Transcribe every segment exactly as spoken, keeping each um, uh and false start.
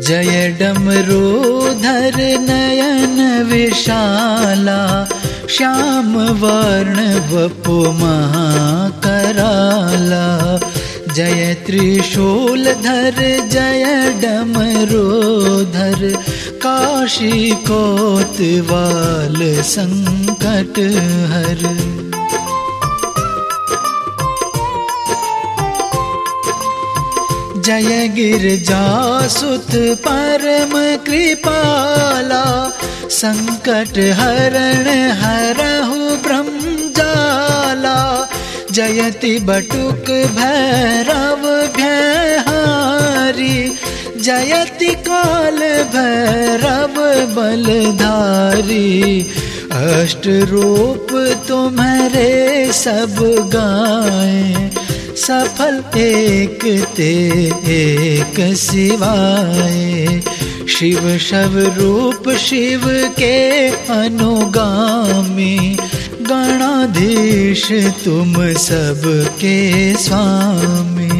जय डमरूधर नयन विशाला, श्याम वर्ण वपु महाकराला। जय त्रिशूलधर जय डमरूधर, काशी कोतवाल संकट हर। जय गिरजासुत परम कृपाला, संकट हरण हरहु ब्रह्मजाला। जयति बटुक भैरव भयहारी, जयति काल भैरव बलधारी। अष्ट रूप तुम्हारे सब गाए, सफल एक ते एक सिवाए। शिव शव रूप शिव के अनुगामी, गणाधीश तुम सबके स्वामी।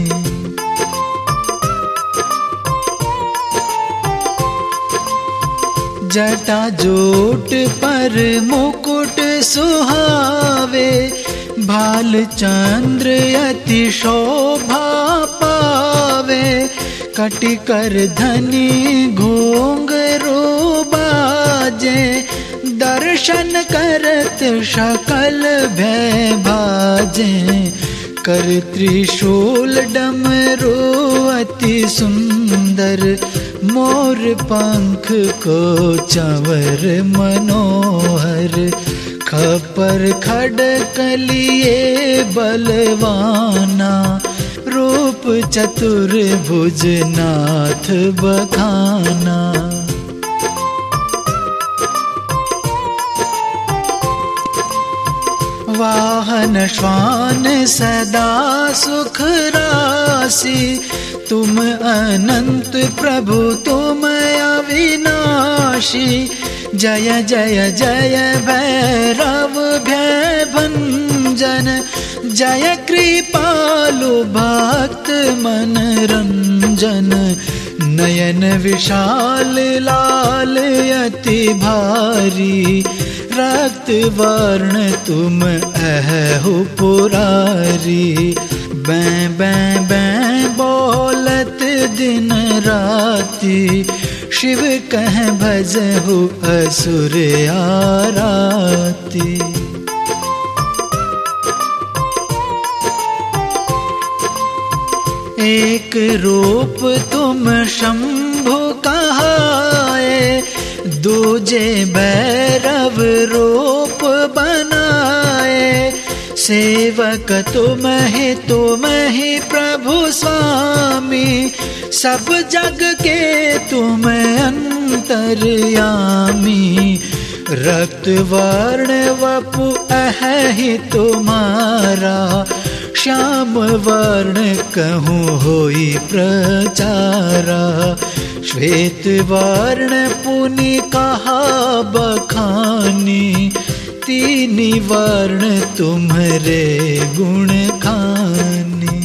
जटा जोट पर मुकुट सुहावे, भाल चंद्र अति शोभा पावे। कटिकर धनी घोंघरू बाजे, दर्शन करत सकल भय भाजे। कर त्रिशूल डमरू अति सुंदर, मोर पंख को चंवर मनोहर। खपर खड़क लिए बलवाना, रूप चतुर्भुज नाथ बखाना। वाहन श्वान सदा सुख राशि, तुम अनंत प्रभु तुम अविनाशी। जय जय जय भैरव भय भंजन, जय कृपालु भक्त मन रंजन। नयन विशाल लाल अति भारी, रक्त वर्ण तुम अहु पुरारी। बैं बैं बैं बोलत दिन राती, शिव कह भजहु असुर आराती। एक रूप तुम शंभु कहाए, दूजे भैरव रूप बनाए। सेवक तुम ही तुम ही प्रभु स्वामी, सब जग के तुम अंतर्यामी। रक्त वर्ण वपु अहि तुम्हारा, श्याम वर्ण कहूँ होई प्रचारा। श्वेत वर्ण पुनि कहा बखानी, तीन वर्ण तुम्हारे गुण खानी।